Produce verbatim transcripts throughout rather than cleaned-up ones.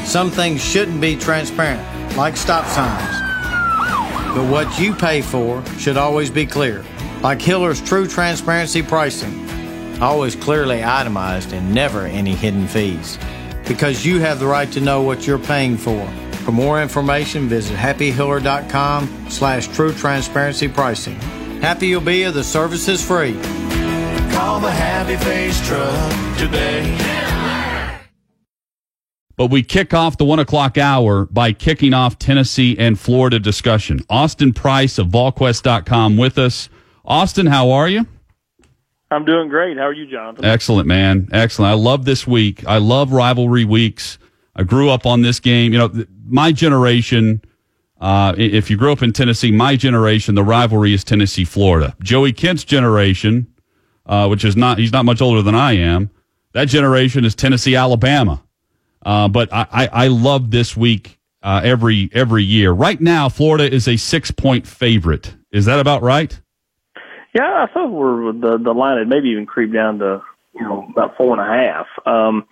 Some things shouldn't be transparent, like stop signs. But what you pay for should always be clear, like Hiller's True Transparency Pricing. Always clearly itemized and never any hidden fees. Because you have the right to know what you're paying for. For more information, visit happy hiller dot com slash true transparency pricing. Happy you'll be if the service is free. Call the Happy Face Truck today. But we kick off the one o'clock hour by kicking off Tennessee and Florida discussion. Austin Price of vol quest dot com with us. Austin, how are you? I'm doing great. How are you, Jonathan? Excellent, man. Excellent. I love this week. I love rivalry weeks. I grew up on this game. You know, my generation, uh, if you grew up in Tennessee, my generation, the rivalry is Tennessee-Florida. Joey Kent's generation, uh, which is not, he's not much older than I am, that generation is Tennessee-Alabama. Uh, but I, I, I love this week uh, every every year. Right now, Florida is a six-point favorite. Is that about right? Yeah, I thought we're the the line had maybe even creeped down to you know about four and a half. Um,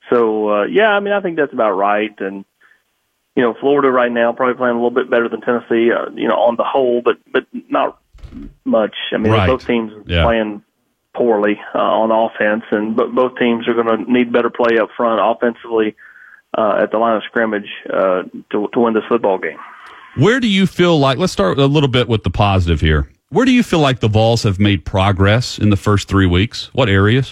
so uh, yeah, I mean I think that's about right. And you know Florida right now probably playing a little bit better than Tennessee, uh, you know on the whole, but but not much. I mean right. both teams yeah. playing poorly uh, on offense, and but both teams are going to need better play up front offensively uh, at the line of scrimmage uh, to to win this football game. Where do you feel like? Let's start a little bit with the positive here. Where do you feel like the Vols have made progress in the first three weeks? What areas?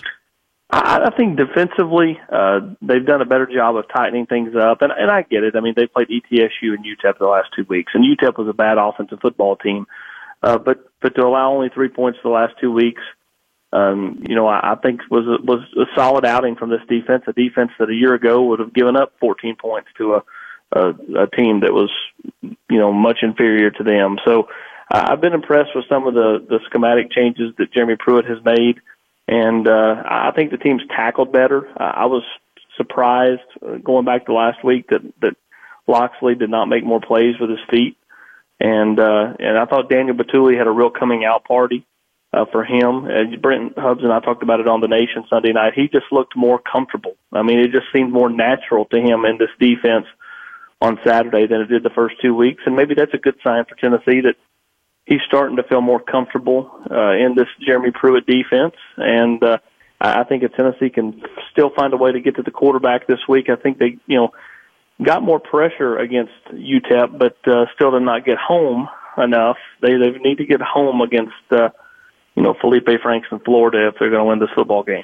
I, I think defensively, uh, they've done a better job of tightening things up, and, and I get it. I mean, they played E T S U and U T E P the last two weeks, and U T E P was a bad offensive football team. Uh, but but to allow only three points the last two weeks, um, you know, I, I think was a, was a solid outing from this defense. A defense that a year ago would have given up fourteen points to a a, a team that was, you know, much inferior to them. So. I've been impressed with some of the, the schematic changes that Jeremy Pruitt has made, and uh, I think the team's tackled better. Uh, I was surprised uh, going back to last week that, that Loxley did not make more plays with his feet, and uh, and I thought Daniel Batuli had a real coming out party uh, for him. As Brent Hubbs and I talked about it on The Nation Sunday night, he just looked more comfortable. I mean, it just seemed more natural to him in this defense on Saturday than it did the first two weeks, and maybe that's a good sign for Tennessee that he's starting to feel more comfortable uh, in this Jeremy Pruitt defense, and uh, I think if Tennessee can still find a way to get to the quarterback this week, I think they, you know, got more pressure against U T E P, but uh, still did not get home enough. They they need to get home against, uh, you know, Felipe Franks in Florida if they're going to win this football game.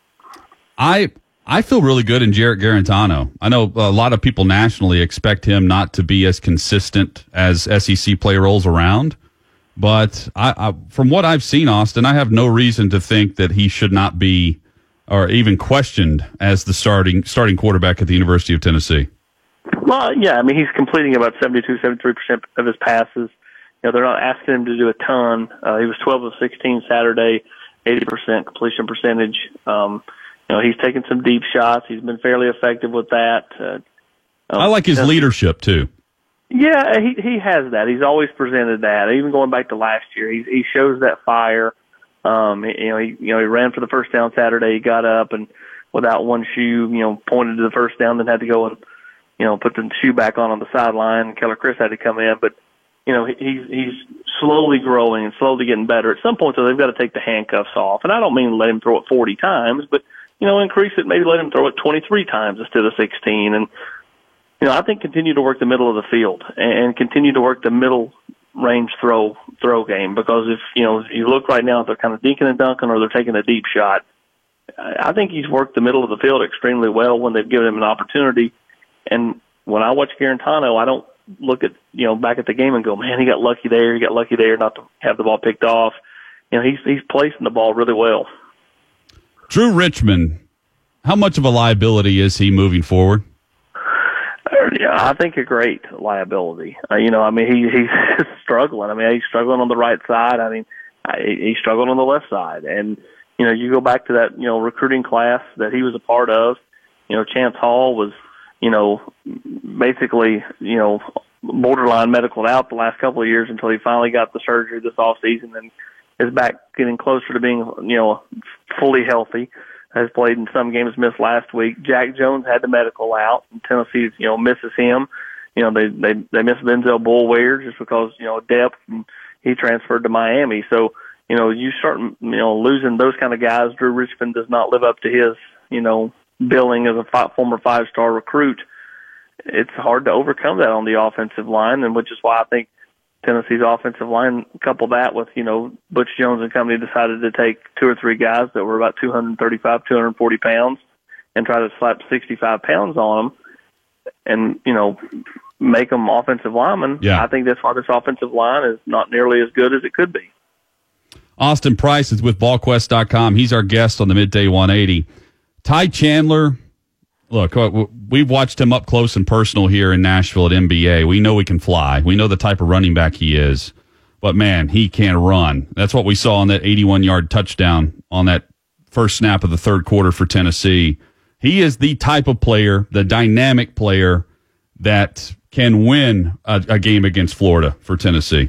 I I feel really good in Jarrett Garantano. I know a lot of people nationally expect him not to be as consistent as S E C play rolls around. But I, I, from what I've seen, Austin, I have no reason to think that he should not be or even questioned as the starting starting quarterback at the University of Tennessee. Well, yeah, I mean, he's completing about seventy-two, seventy-three percent of his passes. You know, they're not asking him to do a ton. Uh, he was twelve of sixteen Saturday, eighty percent completion percentage. Um, you know, he's taken some deep shots. He's been fairly effective with that. Uh, um, I like his you know, leadership, too. Yeah, he he has that. He's always presented that. Even going back to last year, he he shows that fire. Um, you know, he you know he ran for the first down Saturday. He got up and without one shoe, you know, pointed to the first down, then had to go and you know put the shoe back on on the sideline. Keller Chris had to come in, but you know he, he's he's slowly growing and slowly getting better. At some point, though, they've got to take the handcuffs off, and I don't mean let him throw it forty times, but you know increase it. Maybe let him throw it twenty-three times instead of sixteen, and you know, I think continue to work the middle of the field and continue to work the middle range throw throw game because if you know you look right now, if they're kind of dinking and dunking or they're taking a deep shot. I think he's worked the middle of the field extremely well when they've given him an opportunity. And when I watch Garantano, I don't look at you know back at the game and go, man, he got lucky there, he got lucky there not to have the ball picked off. You know, he's he's placing the ball really well. Drew Richmond, how much of a liability is he moving forward? Yeah, I think a great liability. Uh, you know, I mean, he, he's struggling. I mean, he's struggling on the right side. I mean, he, he struggled on the left side. And, you know, you go back to that, you know, recruiting class that he was a part of. You know, Chance Hall was, you know, basically, you know, borderline medical out the last couple of years until he finally got the surgery this offseason and is back getting closer to being, you know, fully healthy. has played in some games, missed last week. Jack Jones had the medical out, and Tennessee, you know, misses him. You know, they they they miss Denzel Boulware just because, you know, depth, and he transferred to Miami. So, you know, you start, you know, losing those kind of guys. Drew Richmond does not live up to his, you know, billing as a five, former five-star recruit. It's hard to overcome that on the offensive line, and which is why I think Tennessee's offensive line, couple that with, you know, Butch Jones and company decided to take two or three guys that were about two thirty-five, two forty pounds and try to slap sixty-five pounds on them and, you know, make them offensive linemen. Yeah. I think that's why this offensive line is not nearly as good as it could be. Austin Price is with VolQuest dot com. He's our guest on the Midday one eighty. Ty Chandler, look, we've watched him up close and personal here in Nashville at N B A. We know he can fly. We know the type of running back he is. But, man, he can run. That's what we saw on that eighty-one-yard touchdown on that first snap of the third quarter for Tennessee. He is the type of player, the dynamic player that can win a, a game against Florida for Tennessee.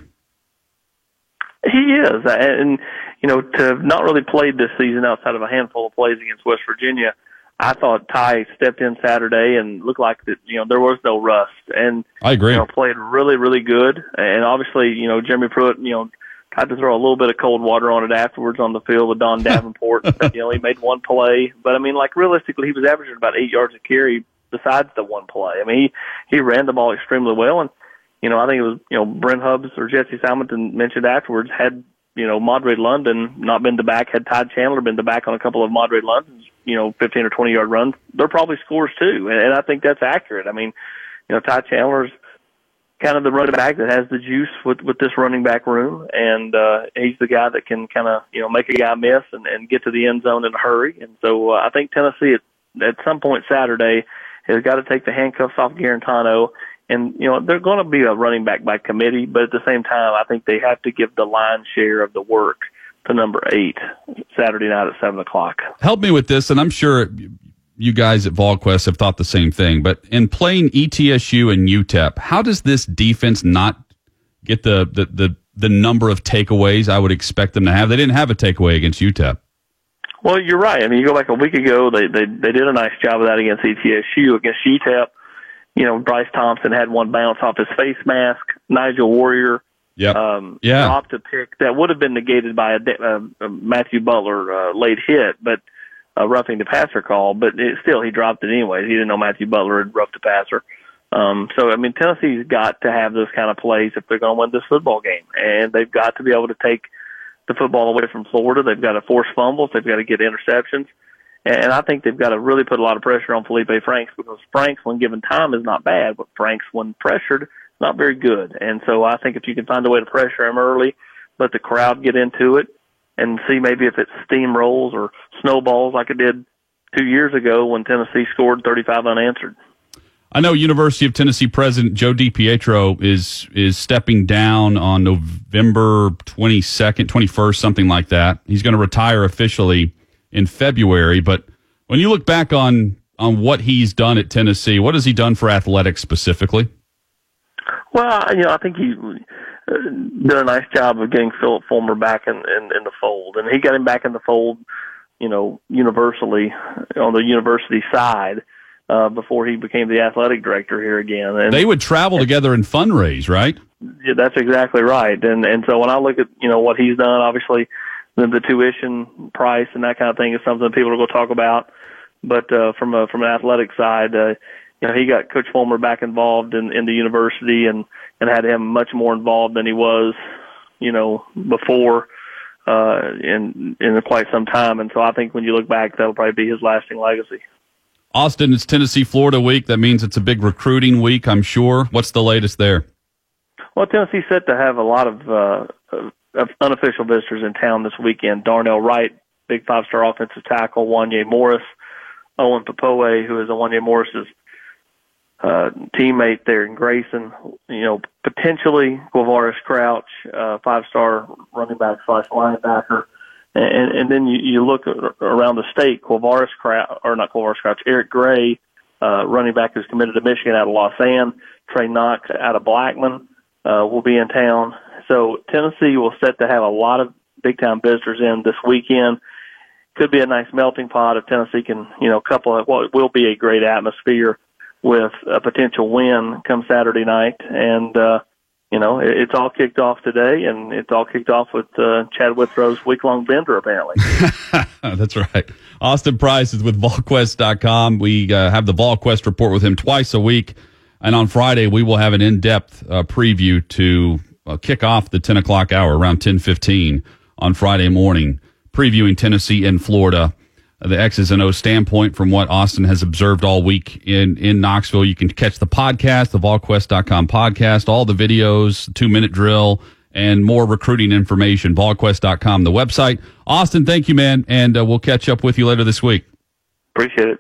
He is. And, you know, to have not really played this season outside of a handful of plays against West Virginia, I thought Ty stepped in Saturday and looked like that, you know, there was no rust. And I agree. You know, played really, really good. And obviously, you know, Jeremy Pruitt, you know, tried to throw a little bit of cold water on it afterwards on the field with Don Davenport. You know, he made one play. But, I mean, like, realistically, he was averaging about eight yards a carry besides the one play. I mean, he, he ran the ball extremely well. And, you know, I think it was, you know, Brent Hubbs or Jesse Salmonton mentioned afterwards, had, you know, Madre London not been the back, had Ty Chandler been the back on a couple of Madre London's, you know, fifteen or twenty-yard runs, they're probably scores too. And, and I think that's accurate. I mean, you know, Ty Chandler's kind of the running back that has the juice with, with this running back room, and uh, he's the guy that can kind of, you know, make a guy miss and, and get to the end zone in a hurry. And so uh, I think Tennessee at, at some point Saturday has got to take the handcuffs off Garantano. And, you know, they're going to be a running back by committee, but at the same time, I think they have to give the lion's share of the work to number eight Saturday night at seven o'clock. Help me with this, and I'm sure you guys at VolQuest have thought the same thing, but in playing E T S U and U T E P, how does this defense not get the, the, the, the number of takeaways I would expect them to have? They didn't have a takeaway against U T E P. Well, you're right. I mean, you go back a week ago, they, they, they did a nice job of that against E T S U. Against U T E P, you know, Bryce Thompson had one bounce off his face mask. Nigel Warrior yep. um, yeah. dropped a pick that would have been negated by a, a, a Matthew Butler uh, late hit, but a roughing the passer call. But it, still, he dropped it anyways. He didn't know Matthew Butler had roughed the passer. Um, so, I mean, Tennessee's got to have those kind of plays if they're going to win this football game. And they've got to be able to take the football away from Florida. They've got to force fumbles. They've got to get interceptions. And I think they've got to really put a lot of pressure on Felipe Franks, because Franks, when given time, is not bad, but Franks, when pressured, not very good. And so I think if you can find a way to pressure him early, let the crowd get into it, and see maybe if it steamrolls or snowballs like it did two years ago when Tennessee scored thirty-five unanswered. I know University of Tennessee President Joe DiPietro is is stepping down on November twenty-second, twenty-first, something like that. He's going to retire officially in February, but when you look back on, on what he's done at Tennessee, what has he done for athletics specifically? Well, you know, I think he did a nice job of getting Philip Fulmer back in, in, in the fold, and he got him back in the fold, you know, universally on the university side uh, before he became the athletic director here again. And they would travel and, together and fundraise, right? Yeah, that's exactly right. And and so when I look at, you know, what he's done, obviously, The, the tuition price and that kind of thing is something people are going to talk about. But uh, from a from an athletic side, uh, you know, he got Coach Fulmer back involved in, in the university and, and had him much more involved than he was, you know, before uh, in in quite some time. And so I think when you look back, that'll probably be his lasting legacy. Austin, it's Tennessee Florida week. That means it's a big recruiting week, I'm sure. What's the latest there? Well, Tennessee's set to have a lot of uh, of unofficial visitors in town this weekend. Darnell Wright, big five-star offensive tackle, Wanye Morris, Owen Popoe, who is Wanye Morris's uh, teammate there in Grayson. You know, potentially Quavaris Crouch, uh, five-star running back slash linebacker. And, and then you, you look around the state, Quavaris Crouch, or not Quavaris Crouch, Eric Gray, uh, running back who's committed to Michigan out of Lausanne, Trey Knox out of Blackman, uh, will be in town. So Tennessee will set to have a lot of big-time visitors in this weekend. could be a nice melting pot if Tennessee can, you know, couple of what will be a great atmosphere with a potential win come Saturday night. And, uh, you know, it, it's all kicked off today, and it's all kicked off with uh, Chad Withrow's week-long bender, apparently. That's right. Austin Price is with VolQuest dot com. We uh, have the VolQuest report with him twice a week. And on Friday, we will have an in-depth uh, preview to uh, kick off the ten o'clock hour around ten fifteen on Friday morning, previewing Tennessee and Florida, uh, the X's and O's standpoint from what Austin has observed all week in, in Knoxville. You can catch the podcast, the VolQuest dot com podcast, all the videos, two-minute drill, and more recruiting information, VolQuest dot com, the website. Austin, thank you, man, and uh, we'll catch up with you later this week. Appreciate it.